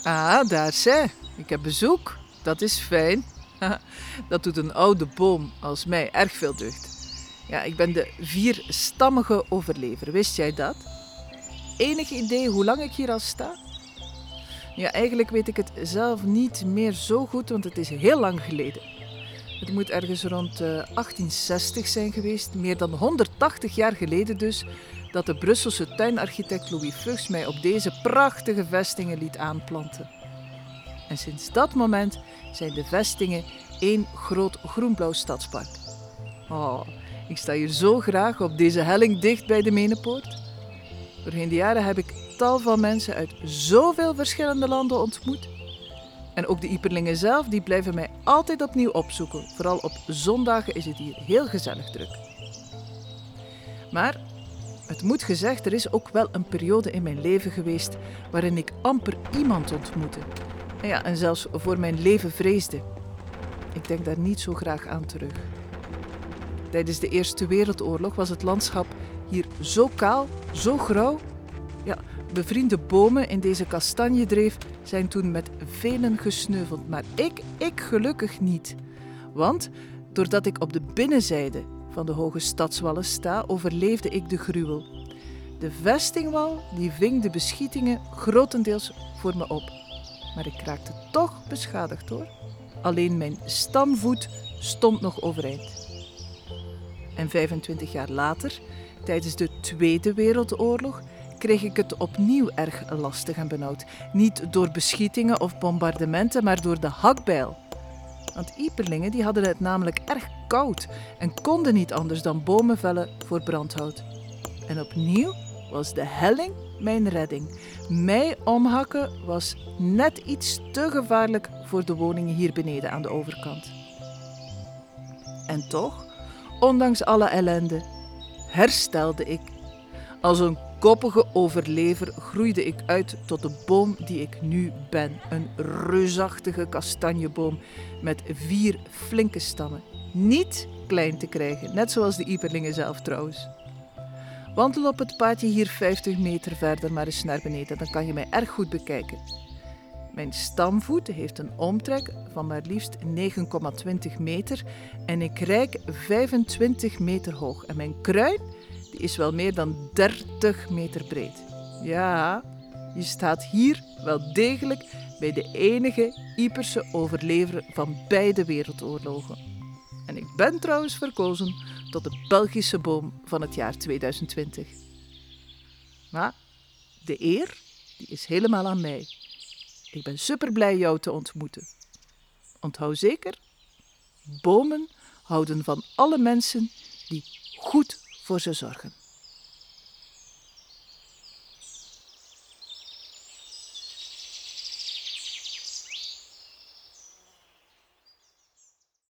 Ah, daar zij. Ik heb bezoek. Dat is fijn. Dat doet een oude boom als mij erg veel deugd. Ja, ik ben de vierstammige overlever. Wist jij dat? Enig idee hoe lang ik hier al sta? Ja, eigenlijk weet ik het zelf niet meer zo goed, want het is heel lang geleden. Het moet ergens rond 1860 zijn geweest, meer dan 180 jaar geleden dus, dat de Brusselse tuinarchitect Louis Fuchs mij op deze prachtige vestingen liet aanplanten. En sinds dat moment zijn de vestingen één groot groenblauw stadspark. Oh, ik sta hier zo graag op deze helling dicht bij de Menepoort. Doorheen de jaren heb ik tal van mensen uit zoveel verschillende landen ontmoet. En ook de Ieperlingen zelf, die blijven mij altijd opnieuw opzoeken. Vooral op zondagen is het hier heel gezellig druk. Maar het moet gezegd, er is ook wel een periode in mijn leven geweest waarin ik amper iemand ontmoette. En zelfs voor mijn leven vreesde. Ik denk daar niet zo graag aan terug. Tijdens de Eerste Wereldoorlog was het landschap hier zo kaal, zo grauw. Ja, bevriende bomen in deze kastanjedreef zijn toen met velen gesneuveld. Maar ik gelukkig niet. Want doordat ik op de binnenzijde van de hoge stadswallen sta, overleefde ik de gruwel. De vestingwal die ving de beschietingen grotendeels voor me op. Maar ik raakte toch beschadigd hoor. Alleen mijn stamvoet stond nog overeind. En 25 jaar later, tijdens de Tweede Wereldoorlog, kreeg ik het opnieuw erg lastig en benauwd. Niet door beschietingen of bombardementen, maar door de hakbijl. Want Ieperlingen die hadden het namelijk erg koud en konden niet anders dan bomen vellen voor brandhout. En opnieuw was de helling mijn redding. Mij omhakken was net iets te gevaarlijk voor de woningen hier beneden aan de overkant. En toch, ondanks alle ellende, herstelde ik. Als een koppige overlever groeide ik uit tot de boom die ik nu ben. Een reusachtige kastanjeboom met 4 flinke stammen. Niet klein te krijgen, net zoals de Ieperlingen zelf trouwens. Wandel op het paadje hier 50 meter verder maar eens naar beneden, dan kan je mij erg goed bekijken. Mijn stamvoet heeft een omtrek van maar liefst 9,20 meter en ik reik 25 meter hoog. En mijn kruin die is wel meer dan 30 meter breed. Ja, je staat hier wel degelijk bij de enige Ieperse overlever van beide wereldoorlogen. En ik ben trouwens verkozen tot de Belgische boom van het jaar 2020. Maar de eer die is helemaal aan mij. Ik ben superblij jou te ontmoeten. Onthoud zeker, bomen houden van alle mensen die goed voor ze zorgen.